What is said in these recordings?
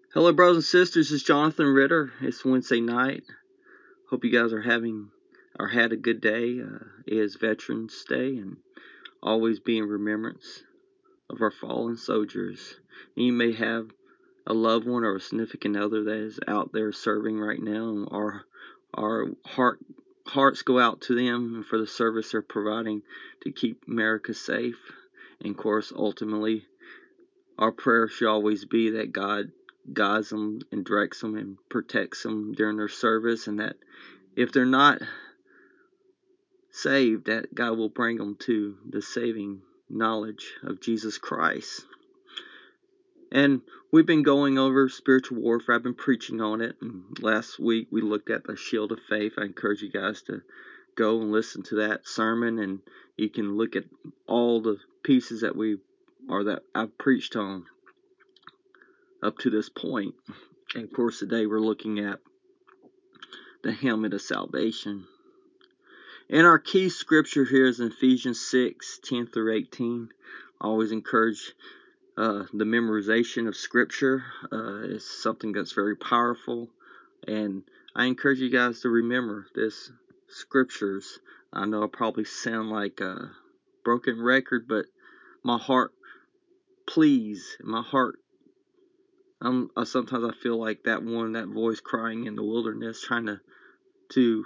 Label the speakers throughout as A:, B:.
A: Hello, brothers and sisters. It's Jonathan Ritter. It's Wednesday night. Hope you guys are had a good day. It is Veterans Day, and always be in remembrance of our fallen soldiers. And you may have a loved one or a significant other that is out there serving right now, and our hearts go out to them and for the service they're providing to keep America safe. And of course, ultimately, our prayer should always be that God guides them and directs them and protects them during their service, and that if they're not saved, that God will bring them to the saving knowledge of Jesus Christ. And we've been going over spiritual warfare. I've been preaching on it, and last week we looked at the shield of faith. I encourage you guys to go and listen to that sermon, and you can look at all the pieces that I've preached on up to this point. And of course, today we're looking at the helmet of salvation. And our key scripture here is in Ephesians 6:10 through 18. I always encourage the memorization of scripture. It's something that's very powerful, and I encourage you guys to remember this scriptures. I know I probably sound like a broken record, but my heart pleads, my heart. Sometimes I feel like that voice crying in the wilderness, trying to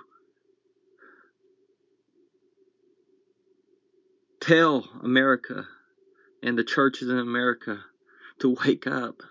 A: tell America and the churches in America to wake up.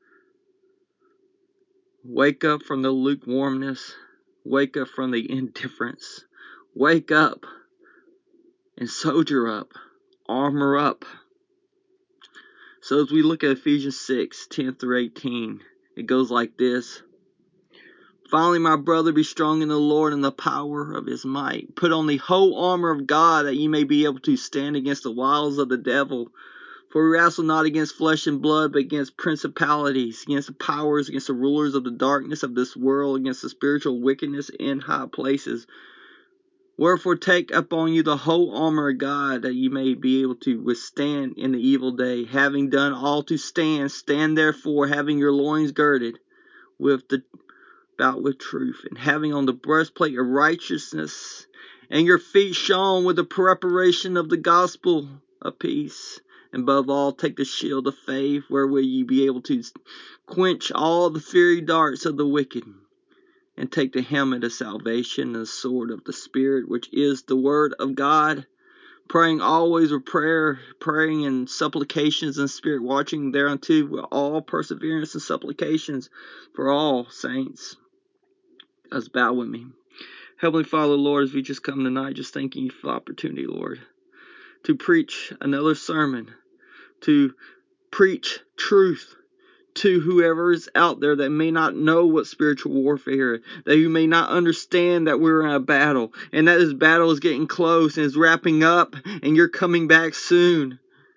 A: Wake up from the lukewarmness. Wake up from the indifference. Wake up and soldier up. Armor up. So as we look at Ephesians 6:10 through 18, it goes like this. Finally, my brother, be strong in the Lord and the power of his might. Put on the whole armor of God, that ye may be able to stand against the wiles of the devil. For we wrestle not against flesh and blood, but against principalities, against the powers, against the rulers of the darkness of this world, against the spiritual wickedness in high places. Wherefore take upon you the whole armor of God, that ye may be able to withstand in the evil day. Having done all to stand, stand therefore, having your loins girded about with truth, and having on the breastplate of righteousness, and your feet shod with the preparation of the gospel of peace. And above all, take the shield of faith, wherewith ye be able to quench all the fiery darts of the wicked. And take the helmet of salvation and the sword of the Spirit, which is the word of God, praying always with prayer, praying and supplications in spirit, watching thereunto with all perseverance and supplications for all saints. Let's bow with me. Heavenly Father, Lord, as we just come tonight, just thanking you for the opportunity, Lord, to preach another sermon, to preach truth to whoever is out there that may not know what spiritual warfare is, that you may not understand that we're in a battle, and that this battle is getting close and is wrapping up, and you're coming back soon,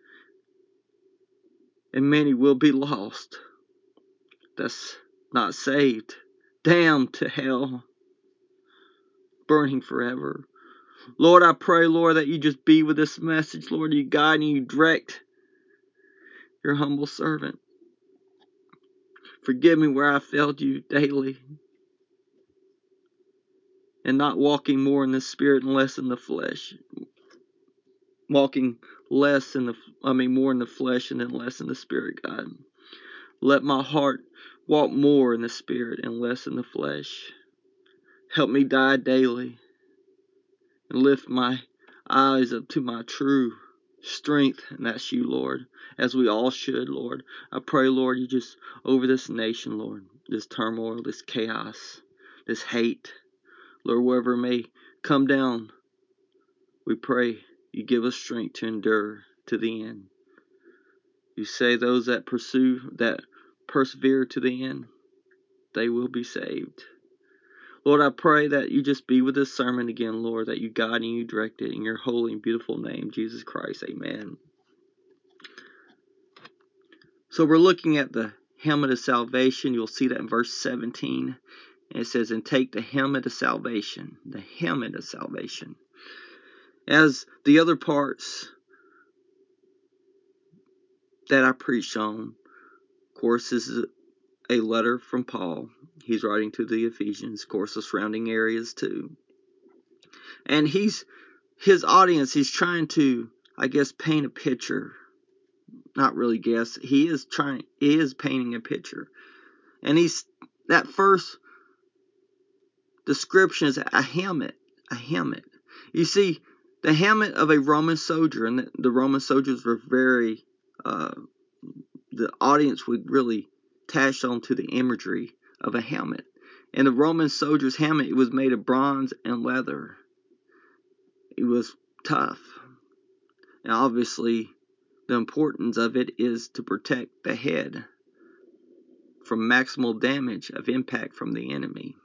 A: and many will be lost. That's not saved, damned to hell, burning forever. Lord, I pray, Lord, that you just be with this message, Lord. You guide and you direct your humble servant. Forgive me where I failed you daily, and not walking more in the spirit and less in the flesh. Walking more in the flesh and then less in the spirit, God. Let my heart walk more in the spirit and less in the flesh. Help me die daily and lift my eyes up to my true strength, and that's you, Lord, as we all should, Lord. I pray, Lord, you just over this nation, Lord, this turmoil, this chaos, this hate, Lord, wherever it may come down, we pray you give us strength to endure to the end. You say those that persevere to the end, they will be saved. Lord, I pray that you just be with this sermon again, Lord, that you guide and you direct it in your holy and beautiful name, Jesus Christ. Amen. So we're looking at the helmet of salvation. You'll see that in verse 17. And it says, and take the helmet of salvation. The helmet of salvation. As the other parts that I preached on, of course, this is a letter from Paul. He's writing to the Ephesians, of course, the surrounding areas too. And his audience, he's trying to, I guess, paint a picture. Not really guess. He is painting a picture. And that first description is a helmet. A helmet. You see, the helmet of a Roman soldier, and the Roman soldiers were very, the audience would really attach on to the imagery of a helmet. And the Roman soldier's helmet, it was made of bronze and leather. It was tough. And obviously, the importance of it is to protect the head from maximal damage of impact from the enemy.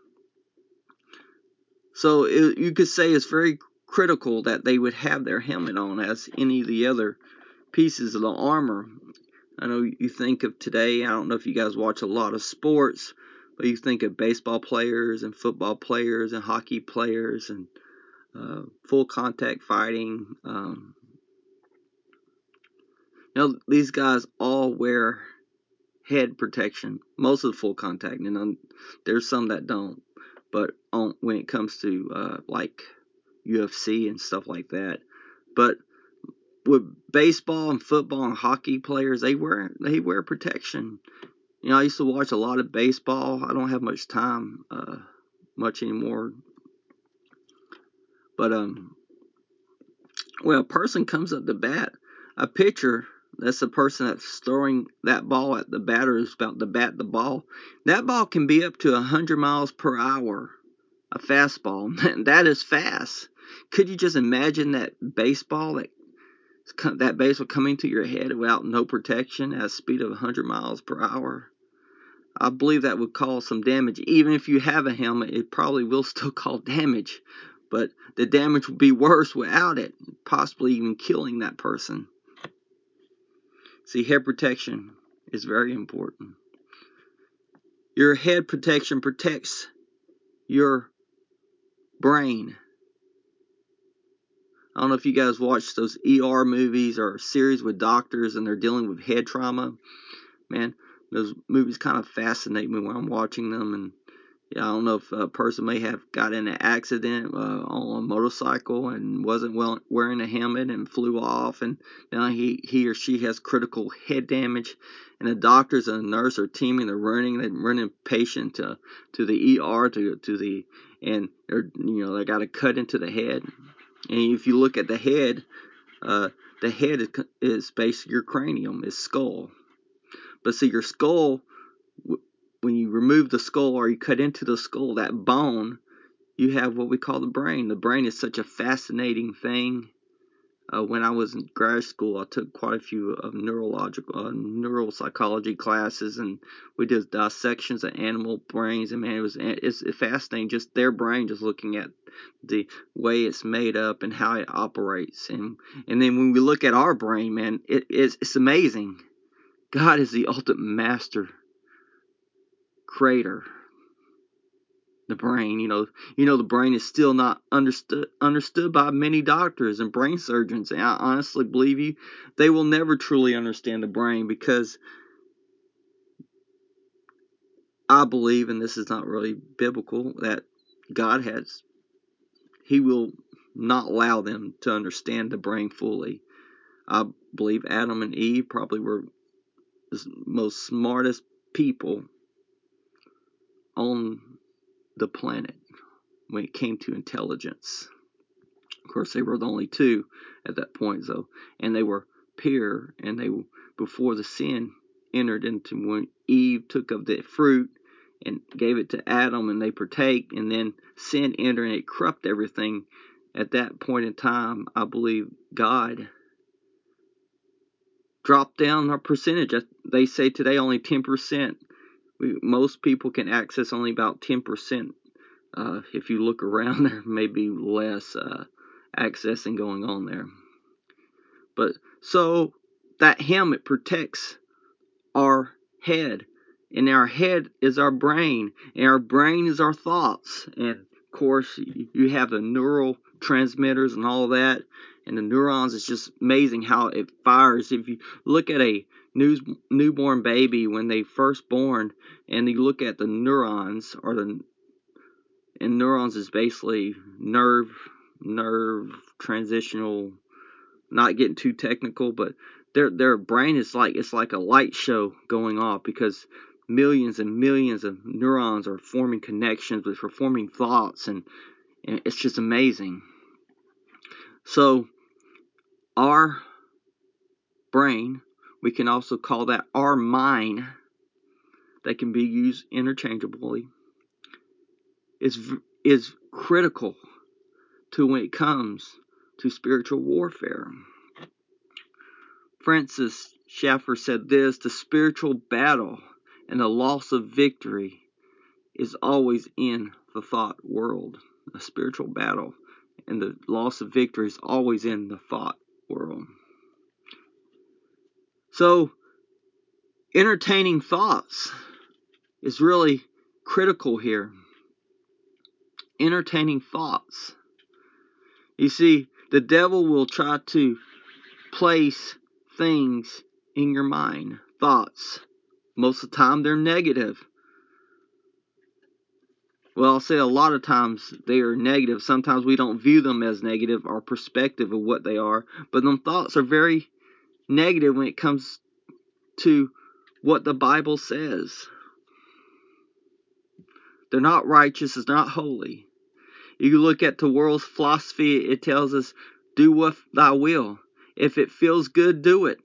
A: So you could say it's very critical that they would have their helmet on as any of the other pieces of the armor. I know you think of today, I don't know if you guys watch a lot of sports, but you think of baseball players and football players and hockey players and full contact fighting. These guys all wear head protection, most of the full contact, and there's some that don't. But when it comes to like UFC and stuff like that, but with baseball and football and hockey players, they wear protection. I used to watch a lot of baseball. I don't have much time much anymore. But when a person comes up to bat, a pitcher, that's the person that's throwing that ball at the batter is about to bat the ball. That ball can be up to 100 miles per hour, a fastball. That is fast. Could you just imagine that baseball coming to your head without no protection at a speed of 100 miles per hour? I believe that would cause some damage. Even if you have a helmet, it probably will still cause damage. But the damage would be worse without it, possibly even killing that person. See, head protection is very important. Your head protection protects your brain. I don't know if you guys watch those ER movies or series with doctors and they're dealing with head trauma. Man, those movies kind of fascinate me when I'm watching them. And I don't know if a person may have got in an accident on a motorcycle and wasn't wearing a helmet and flew off, and now he or she has critical head damage, and the doctors and the nurse are teaming. They're running patient to the ER and they got to cut into the head. And if you look at the head is basically your cranium, is skull. But see, your skull, when you remove the skull or you cut into the skull, that bone, you have what we call the brain. The brain is such a fascinating thing. When I was in grad school, I took quite a few of neuropsychology classes, and we did dissections of animal brains. And man, it's fascinating, just their brain, just looking at the way it's made up and how it operates. And then when we look at our brain, man, it's amazing. God is the ultimate master creator. The brain, the brain is still not understood by many doctors and brain surgeons. And I honestly believe they will never truly understand the brain, because I believe, and this is not really biblical, that He will not allow them to understand the brain fully. I believe Adam and Eve probably were the most smartest people on the planet when it came to intelligence. Of course, they were the only two at that point, though, and they were pure. And before the sin entered into, when Eve took of the fruit and gave it to Adam, and they partake, and then sin entered and it corrupted everything. At that point in time, I believe God dropped down our percentage. They say today only 10%. Most people can access only about 10%. If you look around, there may be less accessing going on there. But so that helmet protects our head, and our head is our brain, and our brain is our thoughts. And Of course, you have the neurotransmitters and all that, and the neurons. It's just amazing how it fires. If you look at a newborn baby when they first born, and you look at the neurons, and neurons is basically nerve transitional. Not getting too technical, but their brain is like, it's like a light show going off, because millions and millions of neurons are forming connections, which are forming thoughts, and it's just amazing. So our brain, we can also call that our mind, that can be used interchangeably, is critical to when it comes to spiritual warfare. Francis Schaeffer said this: the spiritual battle and the loss of victory is always in the thought world. The spiritual battle and the loss of victory is always in the thought world. So, entertaining thoughts is really critical here. Entertaining thoughts. You see, the devil will try to place things in your mind, thoughts. Most of the time they're negative. Well, I'll say a lot of times they are negative. Sometimes we don't view them as negative, our perspective of what they are. But them thoughts are very negative when it comes to what the Bible says. They're not righteous, it's not holy. You look at the world's philosophy, it tells us, do what thy will. If it feels good, do it.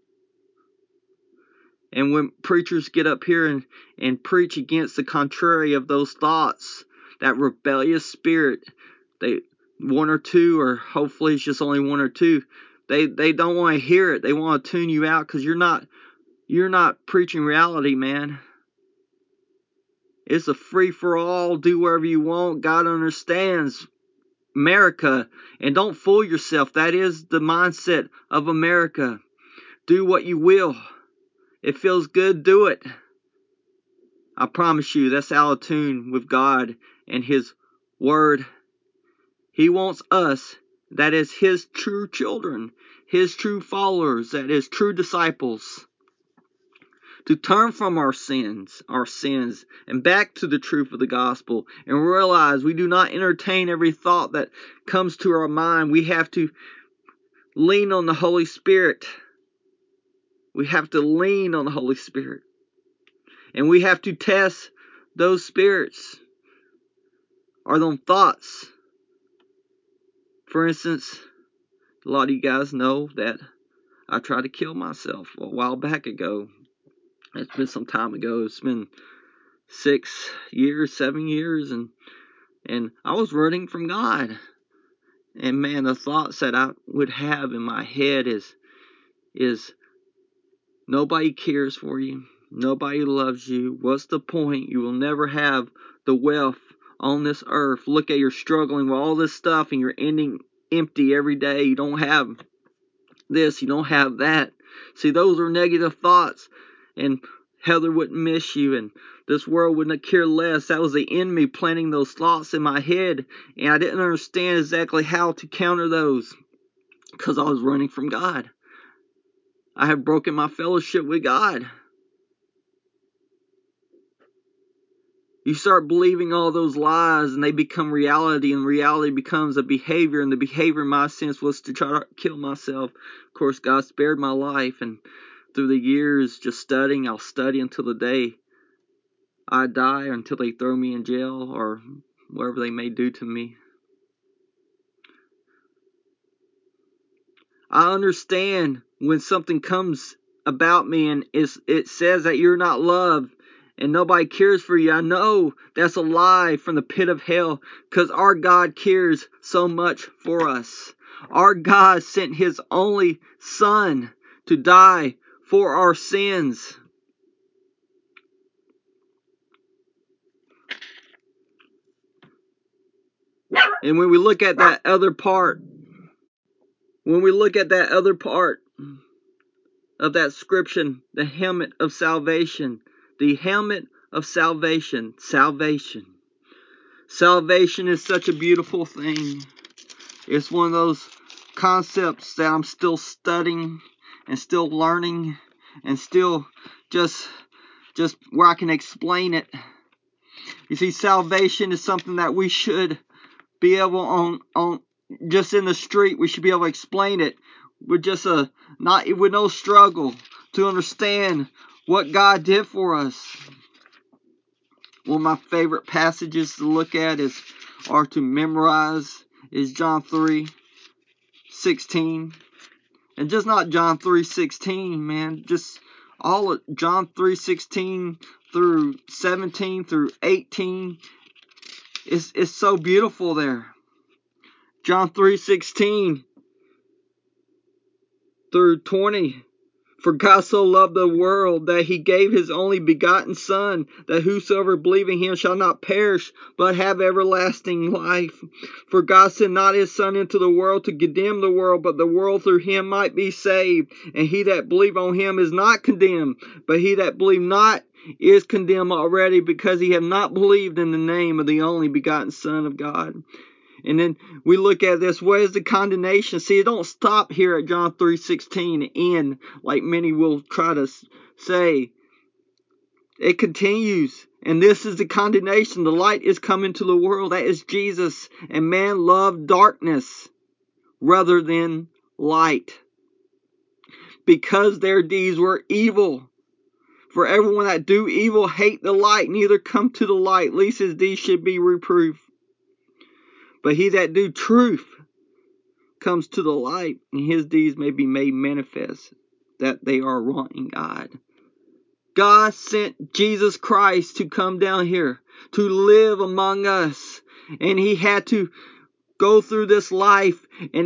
A: And when preachers get up here and preach against the contrary of those thoughts, that rebellious spirit, one or two, or hopefully it's just only one or two, they don't want to hear it. They want to tune you out, because you're not preaching reality, man. It's a free for all. Do whatever you want. God understands America, and don't fool yourself. That is the mindset of America. Do what you will. It feels good, do it. I promise you, that's out of tune with God and His Word. He wants us, that is His true children, His true followers, that is true disciples, to turn from our sins, and back to the truth of the gospel, and realize we do not entertain every thought that comes to our mind. We have to lean on the Holy Spirit. We have to lean on the Holy Spirit. And we have to test those spirits, or those thoughts. For instance, a lot of you guys know that I tried to kill myself a while back ago. It's been some time ago. It's been 6 years, 7 years, and I was running from God. And man, the thoughts that I would have in my head is nobody cares for you. Nobody loves you. What's the point? You will never have the wealth on this earth. Look at, you're struggling with all this stuff and you're ending empty every day. You don't have this, you don't have that. See, those are negative thoughts. And Heather wouldn't miss you, and this world wouldn't care less. That was the enemy planting those thoughts in my head, and I didn't understand exactly how to counter those, because I was running from God. I have broken my fellowship with God. You start believing all those lies, and they become reality, and reality becomes a behavior, and the behavior in my sense was to try to kill myself. Of course, God spared my life, and through the years just studying, I'll study until the day I die, or until they throw me in jail, or whatever they may do to me. I understand when something comes about me and it says that you're not loved and nobody cares for you. I know that's a lie from the pit of hell, because our God cares so much for us. Our God sent His only Son to die for our sins. And when we look at that other part of that scripture, the helmet of salvation, salvation. Salvation is such a beautiful thing. It's one of those concepts that I'm still studying and still learning and still just where I can explain it. You see, salvation is something that we should be able on just in the street. We should be able to explain it with just with no struggle to understand what God did for us. One of my favorite passages to look at or to memorize is John 3:16. And just not John 3:16, man. Just all of John 3:16 through 17 through 18. It's so beautiful there. John 3:16 through 20. For God so loved the world that he gave his only begotten Son, that whosoever believe in him shall not perish, but have everlasting life. For God sent not his Son into the world to condemn the world, but the world through him might be saved. And he that believe on him is not condemned, but he that believe not is condemned already, because he have not believed in the name of the only begotten Son of God. And then we look at this, what is the condemnation? See, it don't stop here at John 3:16 and like many will try to say. It continues. And this is the condemnation. The light is coming to the world. That is Jesus. And man loved darkness rather than light, because their deeds were evil. For everyone that do evil hate the light, neither come to the light, lest his deeds should be reproved. But he that do truth comes to the light, and his deeds may be made manifest, that they are wrought in God. God sent Jesus Christ to come down here, to live among us, and he had to go through this life, and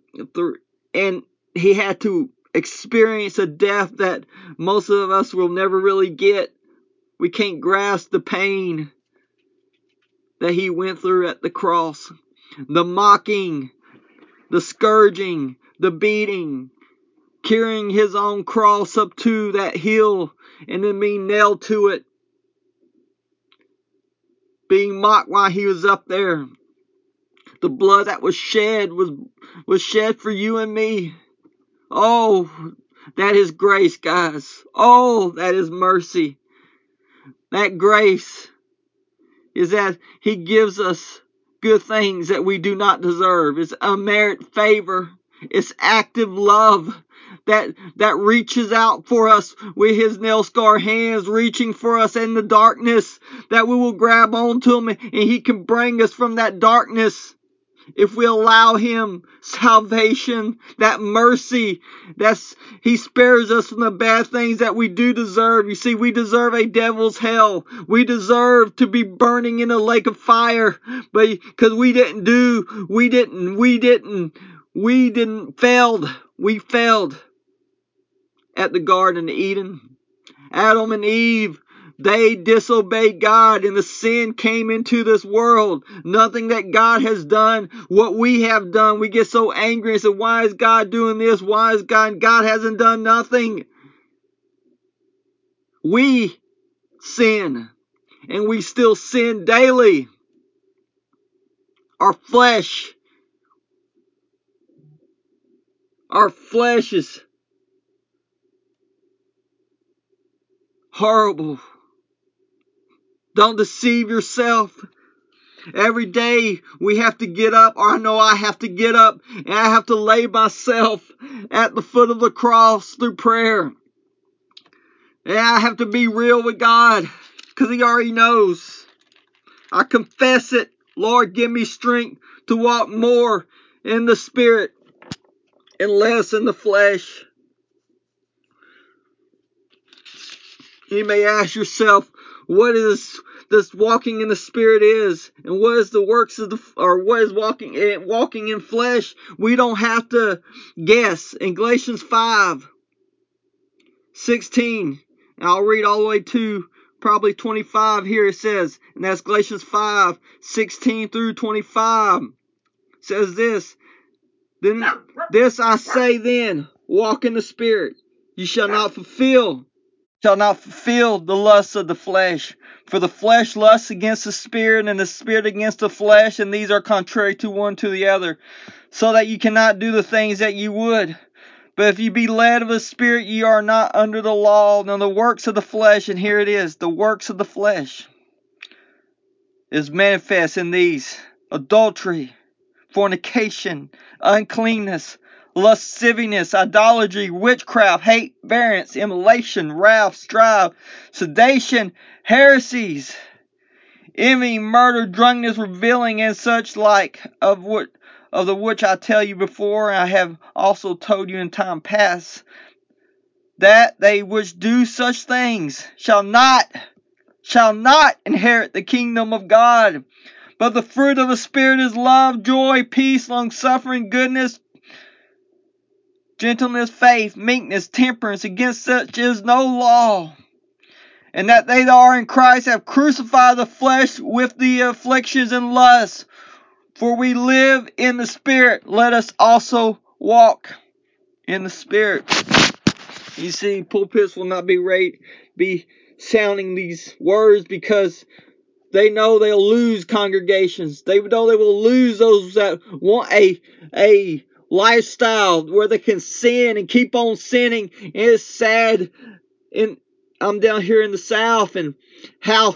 A: he had to experience a death that most of us will never really get. We can't grasp the pain that he went through at the cross, the mocking, the scourging, the beating, carrying his own cross up to that hill and then being nailed to it, being mocked while he was up there. The blood that was shed was shed for you and me. Oh, that is grace, guys. Oh, that is mercy. That grace is that he gives us good things that we do not deserve. It's unmerited favor. It's active love that reaches out for us with his nail-scarred hands, reaching for us in the darkness, that we will grab onto him and he can bring us from that darkness. If we allow him salvation, that mercy, he spares us from the bad things that we do deserve. You see, we deserve a devil's hell. We deserve to be burning in a lake of fire, but because we failed at the Garden of Eden. Adam and Eve, they disobeyed God, and the sin came into this world. Nothing that God has done, what we have done, we get so angry and say, why is God doing this? Why is God? God hasn't done nothing. We sin, and we still sin daily. Our flesh is horrible. Don't deceive yourself. Every day we have to get up, or I know I have to get up, and I have to lay myself at the foot of the cross through prayer. And I have to be real with God, because he already knows. I confess it. Lord, give me strength to walk more in the Spirit and less in the flesh. You may ask yourself, what is this walking in the Spirit is, and what is the works of what is walking in flesh? We don't have to guess. In Galatians 5:16, and I'll read all the way to probably 25 here. It says, and that's Galatians 5:16 through 25. It says this, then this I say then, walk in the Spirit. You shall not fulfill shall not fulfill the lusts of the flesh. For the flesh lusts against the spirit, and the spirit against the flesh, and these are contrary to one to the other, so that you cannot do the things that you would. But if you be led of the Spirit, ye are not under the law. Now the works of the flesh, and here it is, the works of the flesh is manifest in these: adultery, fornication, uncleanness, lasciviousness, idolatry, witchcraft, hate, variance, immolation, wrath, strife, sedition, heresies, envy, murder, drunkenness, reveling, and such like, of the which I tell you before, and I have also told you in time past, that they which do such things shall not inherit the kingdom of God. But the fruit of the Spirit is love, joy, peace, long-suffering, goodness, gentleness, faith, meekness, temperance. Against such is no law. And that they that are in Christ have crucified the flesh with the afflictions and lusts. For we live in the Spirit, let us also walk in the Spirit. You see, pulpits will not be sounding these words because they know they'll lose congregations. They know they will lose those that want a lifestyle where they can sin and keep on sinning. And it's sad. I'm down here in the South, and how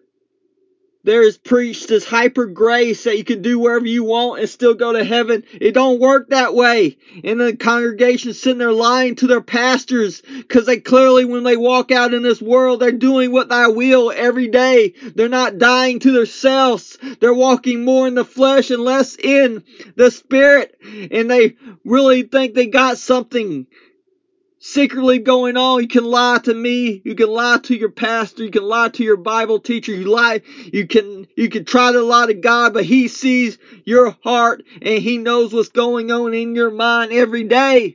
A: there is preached this hyper grace that you can do wherever you want and still go to heaven. It don't work that way. And the congregation sitting there lying to their pastors, because they clearly, when they walk out in this world, they're doing what thy will every day. They're not dying to themselves. They're walking more in the flesh and less in the spirit. And they really think they got something secretly going on. You can lie to me, you can lie to your pastor, you can lie to your Bible teacher, you can try to lie to God, but He sees your heart and He knows what's going on in your mind every day.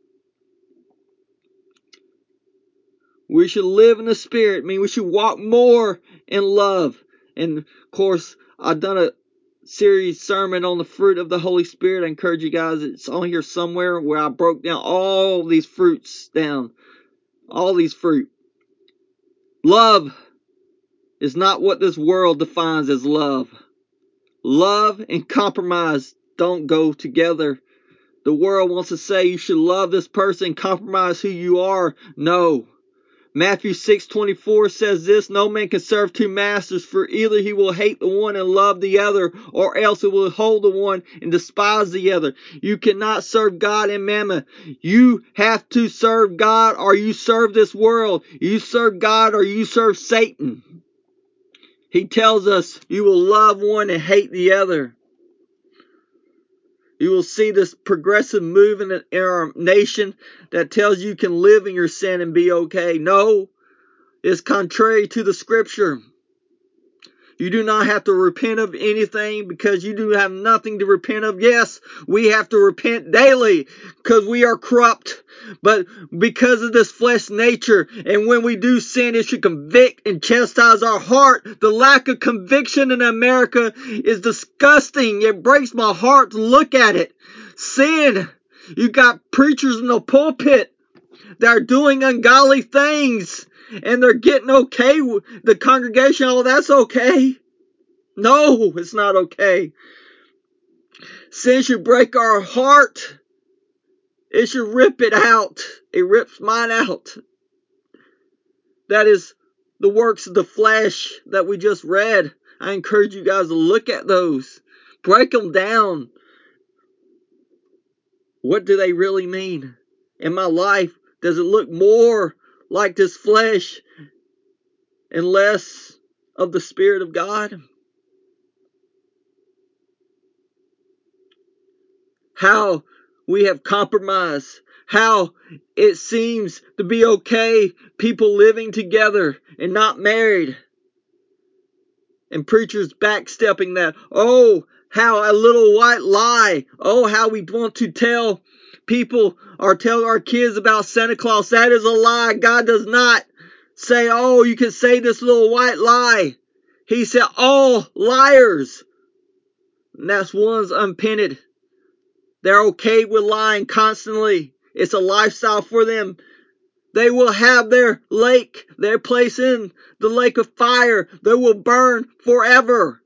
A: We should live in the Spirit. I mean, we should walk more in love. And of course, I've done a series sermon on the fruit of the Holy Spirit. I encourage you guys, it's on here somewhere, where I broke down all these fruits down. All these fruit. Love is not what this world defines as love. Love and compromise don't go together. The world wants to say you should love this person, compromise who you are. No. Matthew 6:24 says this: no man can serve two masters, for either he will hate the one and love the other, or else he will hold the one and despise the other. You cannot serve God and mammon. You have to serve God, or you serve this world. You serve God, or you serve Satan. He tells us you will love one and hate the other. You will see this progressive movement in our nation that tells you can live in your sin and be okay. No, it's contrary to the Scripture. You do not have to repent of anything, because you do have nothing to repent of. Yes, we have to repent daily because we are corrupt. But because of this flesh nature, and when we do sin, it should convict and chastise our heart. The lack of conviction in America is disgusting. It breaks my heart to look at it. Sin. You got preachers in the pulpit that are doing ungodly things, and they're getting okay with the congregation. Oh, that's okay. No, it's not okay. Sin should break our heart. It should rip it out. It rips mine out. That is the works of the flesh that we just read. I encourage you guys to look at those. Break them down. What do they really mean? In my life, does it look more like this flesh and less of the Spirit of God? How we have compromised. How it seems to be okay, people living together and not married. And preachers backstepping that. Oh, how a little white lie. Oh, how we want to tell people or tell our kids about Santa Claus. That is a lie. God does not say, oh, you can say this little white lie. He said, all liars. And that's one's unpented. They're okay with lying constantly. It's a lifestyle for them. They will have their place in the lake of fire. They will burn forever.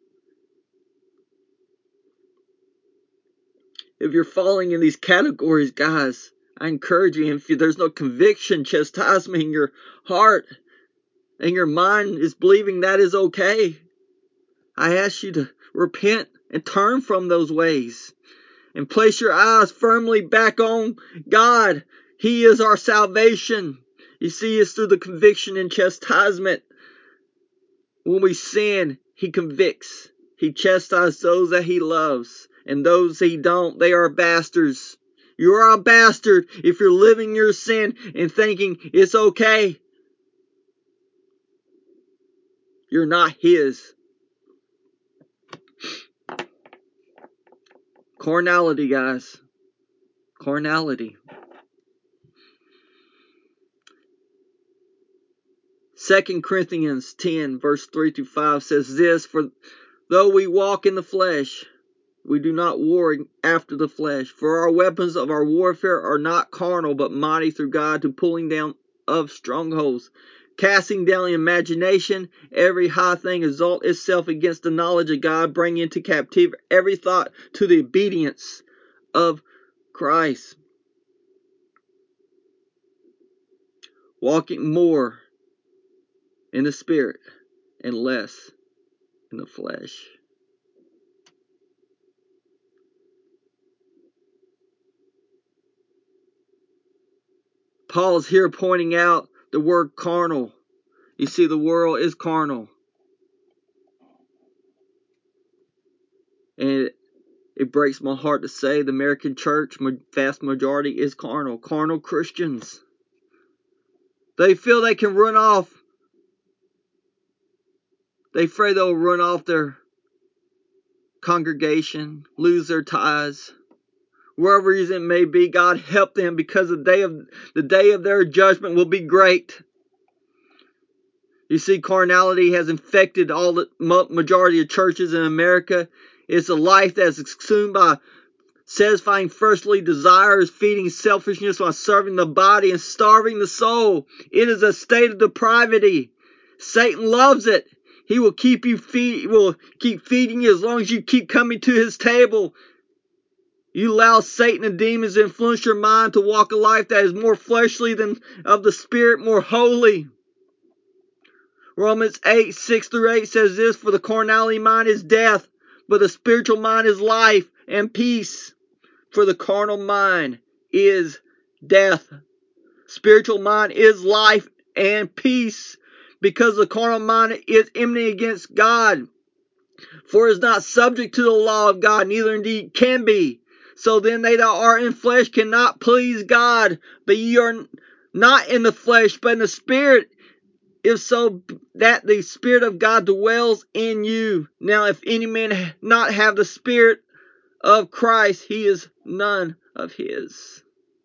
A: If you're falling in these categories, guys, I encourage you, if there's no conviction, chastisement in your heart, and your mind is believing that is okay, I ask you to repent and turn from those ways and place your eyes firmly back on God. He is our salvation. You see, it's through the conviction and chastisement. When we sin, He convicts. He chastises those that He loves, and those He don't, they are bastards. You are a bastard if you're living your sin and thinking it's okay. You're not His. Carnality, guys. Carnality. 2 Corinthians 10 verse 3-5 says this, for though we walk in the flesh, we do not war after the flesh. For our weapons of our warfare are not carnal, but mighty through God to pulling down of strongholds, casting down imagination, every high thing exalt itself against the knowledge of God, bringing into captivity every thought to the obedience of Christ. Walking more in the Spirit and less in the flesh. Paul's here pointing out the word carnal. You see, the world is carnal. And it breaks my heart to say the American church, vast majority, is carnal. Carnal Christians. They feel they can run off. They afraid they'll run off their congregation, lose their ties. Wherever it may be, God help them, because the day of their judgment will be great. You see, carnality has infected all the majority of churches in America. It's a life that's consumed by satisfying fleshly desires, feeding selfishness while serving the body and starving the soul. It is a state of depravity. Satan loves it. He will keep feeding you as long as you keep coming to his table. You allow Satan and demons to influence your mind to walk a life that is more fleshly than of the Spirit, more holy. Romans 8, 6-8 says this, for the carnality mind is death, but the spiritual mind is life and peace. For the carnal mind is death. Spiritual mind is life and peace, because the carnal mind is enmity against God. For it is not subject to the law of God, neither indeed can be. So then they that are in flesh cannot please God. But ye are not in the flesh, but in the Spirit, if so that the Spirit of God dwells in you. Now if any man not have the Spirit of Christ, he is none of his.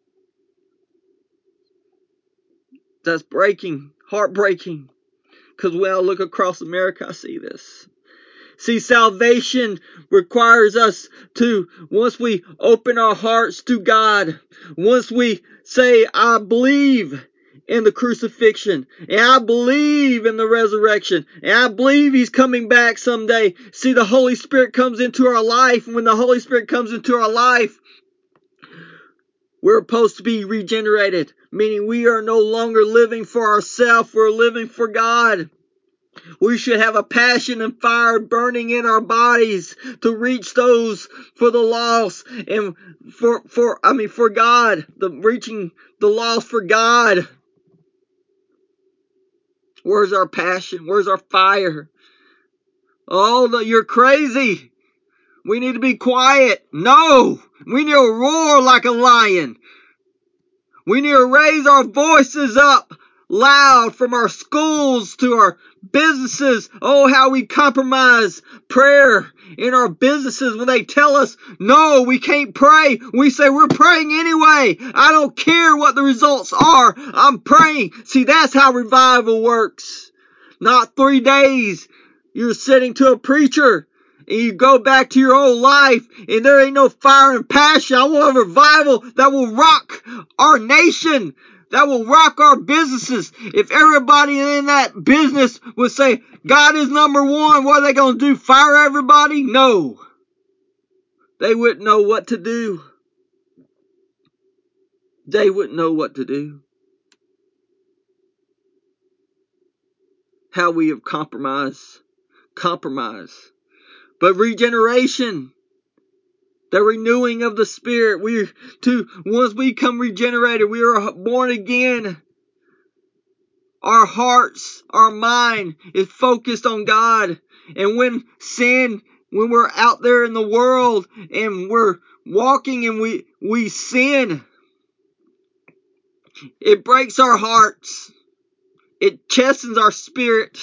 A: That's heartbreaking. Because when I look across America, I see this. See, salvation requires us to, once we open our hearts to God, once we say, I believe in the crucifixion, and I believe in the resurrection, and I believe He's coming back someday. See, the Holy Spirit comes into our life, and when the Holy Spirit comes into our life, we're supposed to be regenerated, meaning we are no longer living for ourselves, we're living for God. We should have a passion and fire burning in our bodies to reach those for the lost and for God, reaching the lost for God. Where's our passion? Where's our fire? Oh, you're crazy. We need to be quiet. No, we need to roar like a lion. We need to raise our voices up loud, from our schools to our businesses. Oh, how we compromise prayer in our businesses when they tell us, no, we can't pray. We say, we're praying anyway. I don't care what the results are. I'm praying. See, that's how revival works. Not 3 days. You're sitting to a preacher and you go back to your old life and there ain't no fire and passion. I want a revival that will rock our nation, that will rock our businesses. If everybody in that business would say, God is number one, what are they going to do? Fire everybody? No. They wouldn't know what to do. They wouldn't know what to do. How we have compromised. But regeneration, the renewing of the Spirit, once we become regenerated, we are born again. Our hearts, our mind is focused on God. And when we're out there in the world and we're walking and we sin, it breaks our hearts. It chastens our spirit.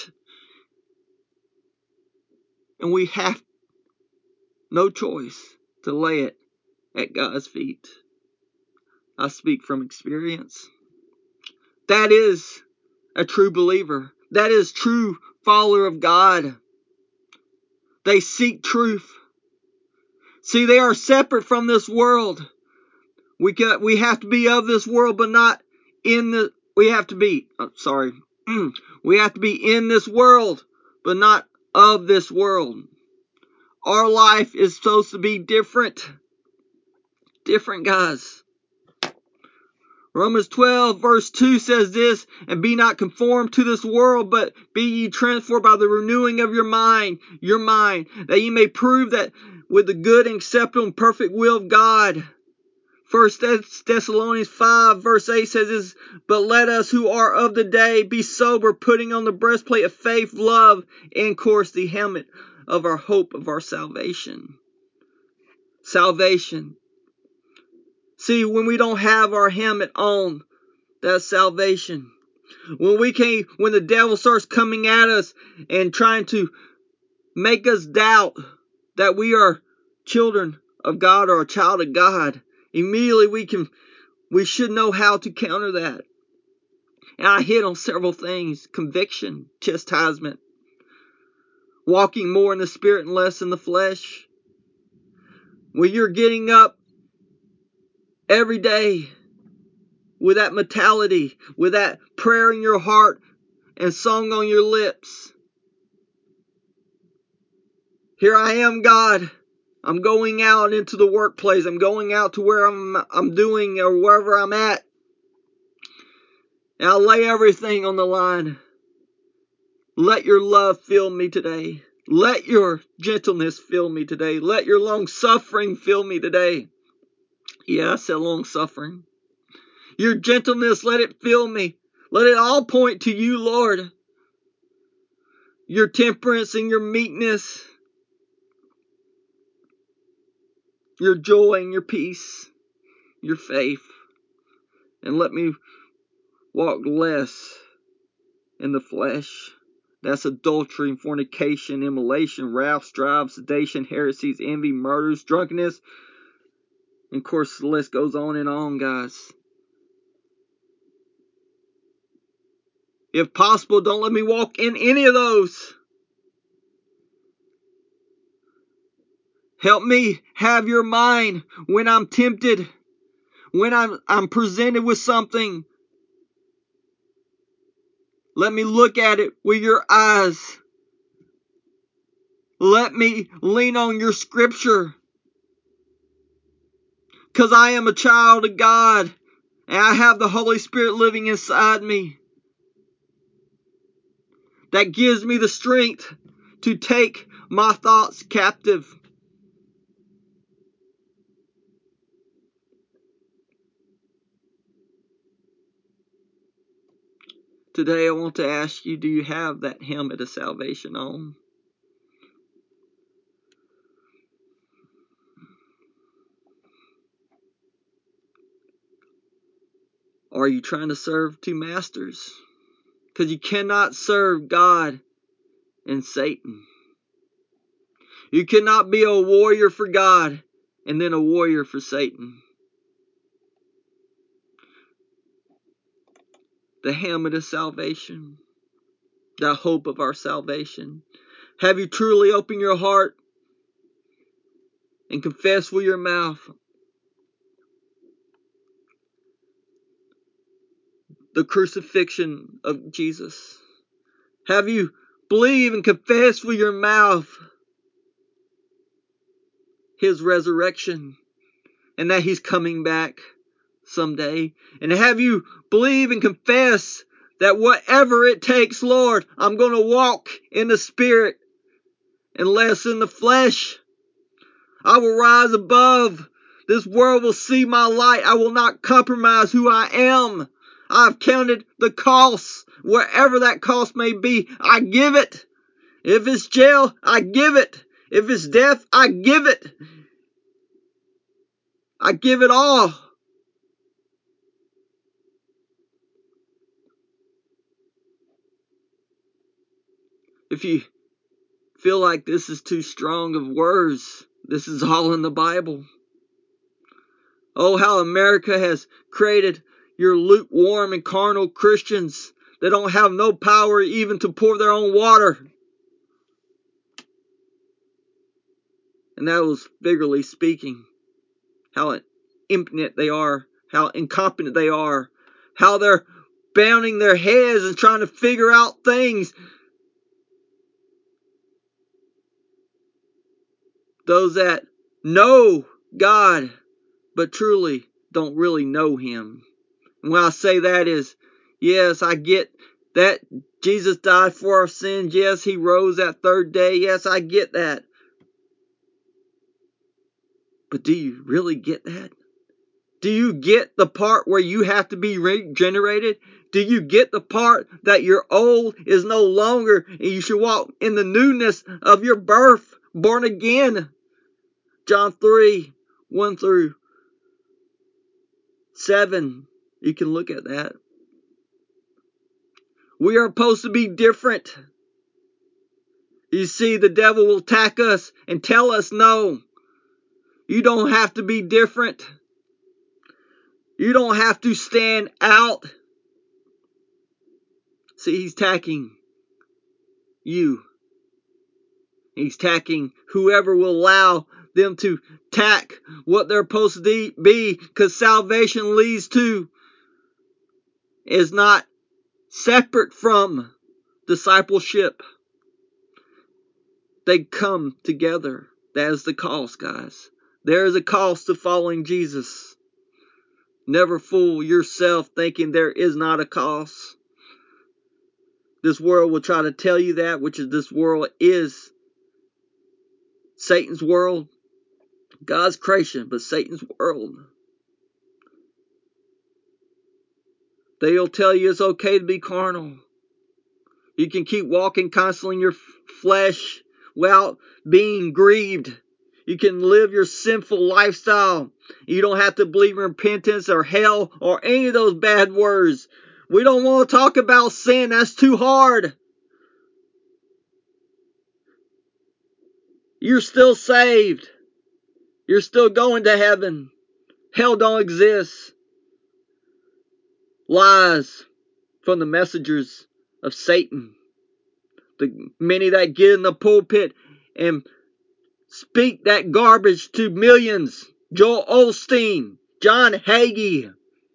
A: And we have no choice to lay it at God's feet. I speak from experience. That is a true believer. That is true follower of God. They seek truth. See, they are separate from this world. We have to be of this world, but not in the. We have to be. We have to be in this world, but not of this world. Our life is supposed to be different. Different, guys. Romans 12 verse 2 says this, and be not conformed to this world, but be ye transformed by the renewing of your mind, that ye may prove that with the good and acceptable and perfect will of God. 1 Thessalonians 5 verse 8 says this, but let us who are of the day be sober, putting on the breastplate of faith, love, and of course the helmet of our hope of our salvation. Salvation. See, when we don't have our helmet on, that's salvation. When the devil starts coming at us and trying to make us doubt that we are children of God or a child of God, immediately we should know how to counter that. And I hit on several things: conviction, chastisement, walking more in the Spirit and less in the flesh. When you're getting up every day with that mentality, with that prayer in your heart and song on your lips. Here I am, God. I'm going out into the workplace. I'm going out to where I'm doing or wherever I'm at. And I'll lay everything on the line. Let your love fill me today. Let your gentleness fill me today. Let your long suffering fill me today. Yeah, I said long suffering. Your gentleness, let it fill me. Let it all point to you, Lord. Your temperance and your meekness. Your joy and your peace. Your faith. And let me walk less in the flesh. That's adultery, fornication, immolation, wrath, strife, sedation, heresies, envy, murders, drunkenness. And of course, the list goes on, guys. If possible, don't let me walk in any of those. Help me have your mind when I'm tempted, when I'm presented with something. Let me look at it with your eyes. Let me lean on your scripture. Because I am a child of God, and I have the Holy Spirit living inside me. That gives me the strength to take my thoughts captive. Today I want to ask you, do you have that helmet of salvation on? Or are you trying to serve two masters? Because you cannot serve God and Satan. You cannot be a warrior for God and then a warrior for Satan. The helmet of salvation. The hope of our salvation. Have you truly opened your heart and confessed with your mouth the crucifixion of Jesus? Have you believed and confessed with your mouth His resurrection and that He's coming back someday? And have you believed and confessed that whatever it takes, Lord, I'm going to walk in the Spirit and less in the flesh? I will rise above. This world will see my light. I will not compromise who I am. I've counted the costs. Wherever that cost may be, I give it. If it's jail, I give it. If it's death, I give it. I give it all. If you feel like this is too strong of words, this is all in the Bible. Oh, how America has created your lukewarm and carnal Christians that don't have no power even to pour their own water. And that was figuratively speaking. How impotent they are, how incompetent they are, how they're bowing their heads and trying to figure out things. Those that know God, but truly don't really know Him. And when I say that is, yes, I get that Jesus died for our sins. Yes, He rose that third day. Yes, I get that. But do you really get that? Do you get the part where you have to be regenerated? Do you get the part that your old is no longer and you should walk in the newness of your birth, born again? John 3, 1 through 7. You can look at that. We are supposed to be different. You see, the devil will attack us and tell us, no, you don't have to be different. You don't have to stand out. See, he's attacking you. He's attacking whoever will allow them to attack what they're supposed to be, because salvation leads to is not separate from discipleship. They come together. That is the cost, guys. There is a cost to following Jesus. Never fool yourself thinking there is not a cost. This world will try to tell you that, which is this world is Satan's world. God's creation, but Satan's world. They'll tell you it's okay to be carnal. You can keep walking constantly in your flesh without being grieved. You can live your sinful lifestyle. You don't have to believe in repentance or hell or any of those bad words. We don't want to talk about sin. That's too hard. You're still saved. You're still going to heaven. Hell don't exist. Lies from the messengers of Satan. The many that get in the pulpit and speak that garbage to millions. Joel Osteen, John Hagee,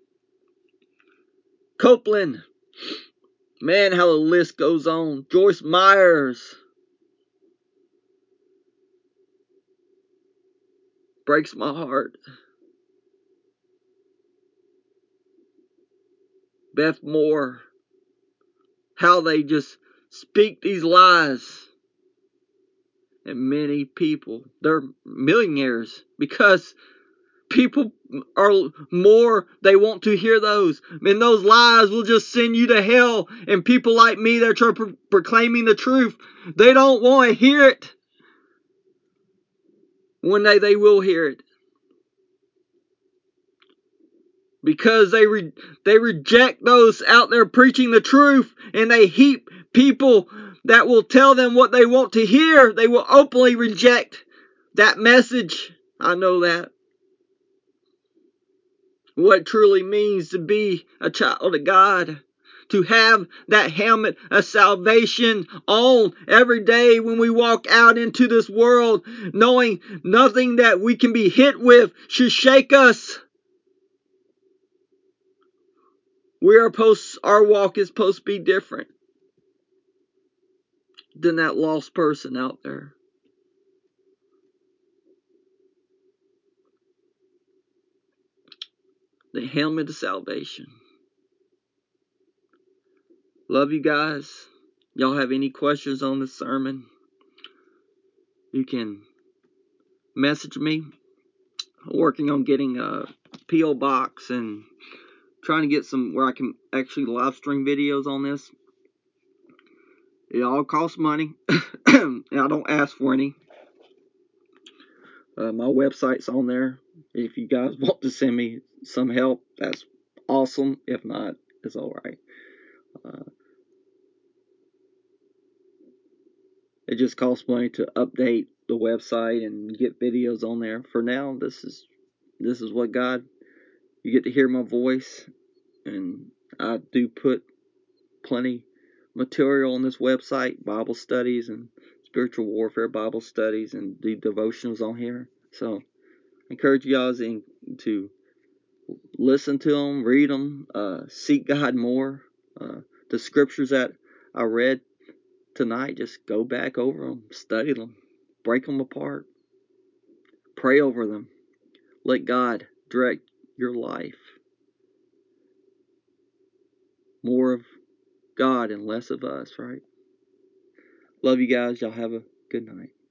A: Copeland. Man, how the list goes on. Joyce Myers. Breaks my heart. Beth Moore. How they just speak these lies. And many people, they're millionaires because people are more, they want to hear those. And those lies will just send you to hell. And people like me that are proclaiming the truth, they don't want to hear it. One day they will hear it. Because they reject those out there preaching the truth. And they heap people that will tell them what they want to hear. They will openly reject that message. I know that. What it truly means to be a child of God. To have that helmet of salvation on every day when we walk out into this world, knowing nothing that we can be hit with should shake us. our walk is supposed to be different than that lost person out there. The helmet of salvation. Love you guys. Y'all have any questions on this sermon, you can message me. I'm working on getting a P.O. box and trying to get some where I can actually live stream videos on this. It all costs money, and I don't ask for any. My website's on there. If you guys want to send me some help, that's awesome. If not, it's alright. It just costs money to update the website and get videos on there. For now, this is what God. You get to hear my voice, and I do put plenty material on this website, Bible studies and spiritual warfare Bible studies, and do devotionals on here. So I encourage you guys to listen to them, read them, seek God more. The scriptures that I read tonight, just go back over them, study them, break them apart, pray over them. Let God direct your life. More of God and less of us, right? Love you guys. Y'all have a good night.